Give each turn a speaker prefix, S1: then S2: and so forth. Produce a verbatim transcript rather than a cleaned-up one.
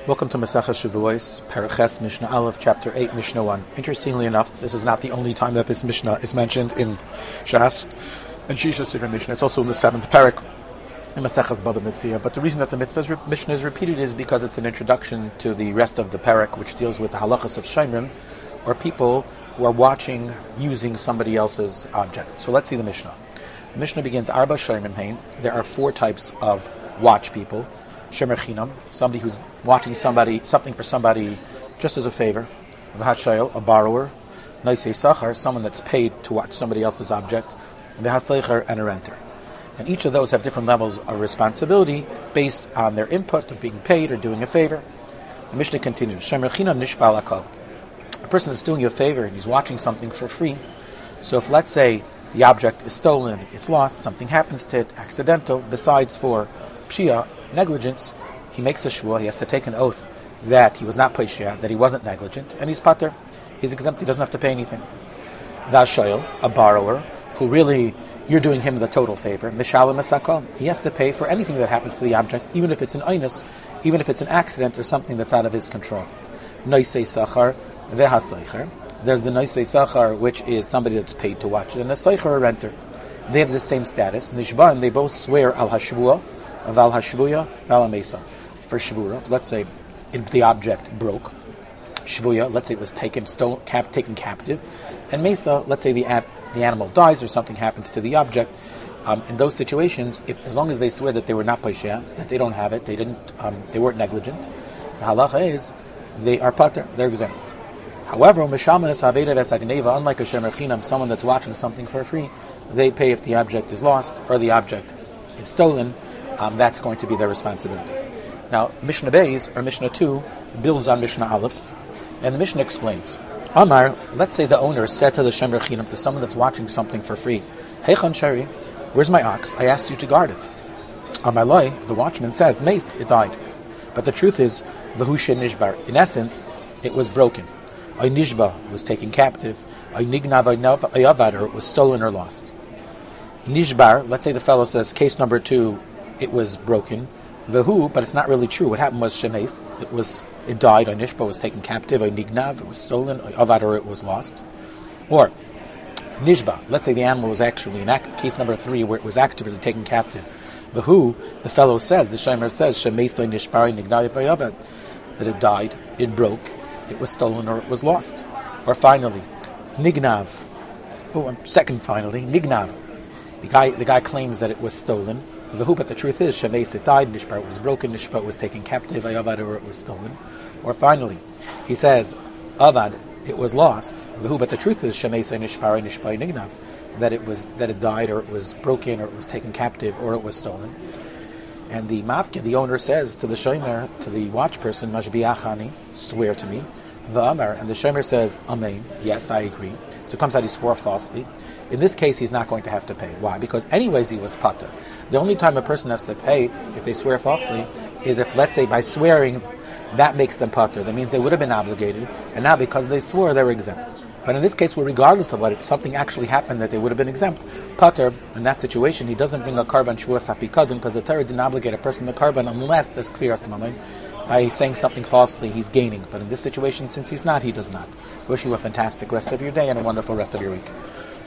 S1: Welcome to Maseches Shavuos, Paraches, Mishnah Aleph, Chapter eight, Mishnah one. Interestingly enough, this is not the only time that this Mishnah is mentioned in Shas and Shisha Sefer Mishnah. It's also in the seventh parak in Maseches Baba Metzia. But the reason that the mitzvah's Mishnah is repeated is because it's an introduction to the rest of the parak, which deals with the halachas of Shomrim, or people who are watching using somebody else's object. So let's see the Mishnah. The Mishnah begins, Arba Shomrim Hein. There are four types of watch people. Shemer Chinam, somebody who's watching somebody, something for somebody just as a favor. V'hashayel, a borrower. Noisei Sachar, someone that's paid to watch somebody else's object. V'hasleicher, and a renter. And each of those have different levels of responsibility based on their input of being paid or doing a favor. The Mishnah continues, Shemer Chinam nishbal akal. A person that's doing you a favor and he's watching something for free. So if, let's say, the object is stolen, it's lost, something happens to it, accidental, besides for pshia, negligence, he makes a shvua, he has to take an oath that he was not peshia, that he wasn't negligent, and he's pater. He's exempt, he doesn't have to pay anything. Vashayel, a borrower, who really, you're doing him the total favor, mishalim esakol, he has to pay for anything that happens to the object, even if it's an oinus, even if it's an accident or something that's out of his control. Noisei sachar, vehaseicher. There's the noisei sachar, which is somebody that's paid to watch it, and a seicher, a renter. They have the same status. Nishban, they both swear al hashvua, Val hashvuya, val mesa. For shvura, let's say if the object broke, shvuya, let's say it was taken, stolen, cap, taken captive, and mesa, let's say the ap, the animal dies or something happens to the object. Um, in those situations, if as long as they swear that they were not paishah, that they don't have it, they didn't, um, they weren't negligent, the halacha is they are pater, they're exempt. However, mishaman esaveda vesagneva, unlike a shemer chinam, someone that's watching something for free, they pay if the object is lost or the object is stolen. Um, that's going to be their responsibility. Now, Mishnah Beis, or Mishnah two, builds on Mishnah Aleph, and the Mishnah explains. Amar, let's say the owner said to the Shemer Chinam, to someone that's watching something for free, Heichan Sheri, where's my ox? I asked you to guard it. Amar Loi, the watchman says, Meis, it died. But the truth is, Vahusha Nishbar, in essence, it was broken. Ay Nishba was taken captive, Ay Nignav, Ay Avadar, it was stolen or lost. Nishbar, let's say the fellow says, case number two, it was broken. Vehu, but it's not really true. What happened was Shemeith. It was it died. Or Nishba was taken captive. Or Nignav, it was stolen. Or Avadar, it was lost. Or Nishba, let's say the animal was actually in act, case number three, where it was actively taken captive. Vehu, the fellow says, the Shomer says, Shemeith Nishbar Nignav Vayavad, that it died, it broke, it was stolen, or it was lost. Or finally, Nignav. Oh, second finally, Nignav. The guy, the guy claims that it was stolen. But the truth is, Shemeis, it died, Nishbar was broken, Nishbar was taken captive, Avad, or it was stolen. Or finally, he says, Avad, it was lost. But the truth is, Shemeis, Nishbar, Nishbar, Nignav, that it was that it died, or it was broken, or it was taken captive, or it was stolen. And the mafke, the owner, says to the shomer, to the watch person, Mashbiachani, swear to me. The Amar, and the shomer says, Amen, yes, I agree. So it comes out he swore falsely. In this case, he's not going to have to pay. Why? Because anyways he was pater. The only time a person has to pay, if they swear falsely, is if, let's say, by swearing, that makes them pater. That means they would have been obligated, and now because they swore, they're exempt. But in this case, well, regardless of what, it, something actually happened that they would have been exempt. Pater, in that situation, he doesn't bring a karban shvuas hapikadon, because the Torah didn't obligate a person to karban unless there's kviras tamamin. By saying something falsely, he's gaining. But in this situation, since he's not, he does not. Wish you a fantastic rest of your day and a wonderful rest of your week.